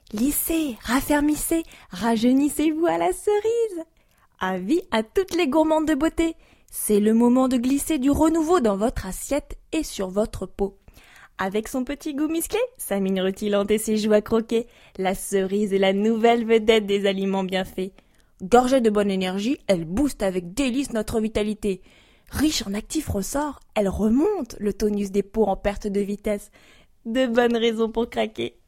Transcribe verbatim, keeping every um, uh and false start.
Lissez, raffermissez, rajeunissez-vous à la cerise. Avis à toutes les gourmandes de beauté. C'est le moment de glisser du renouveau dans votre assiette et sur votre peau. Avec son petit goût musclé, sa mine rutilante et ses joues à croquer, la cerise est la nouvelle vedette des aliments bien faits. Gorgée de bonne énergie, elle booste avec délice notre vitalité. Riche en actifs ressorts, elle remonte le tonus des peaux en perte de vitesse. De bonnes raisons pour craquer.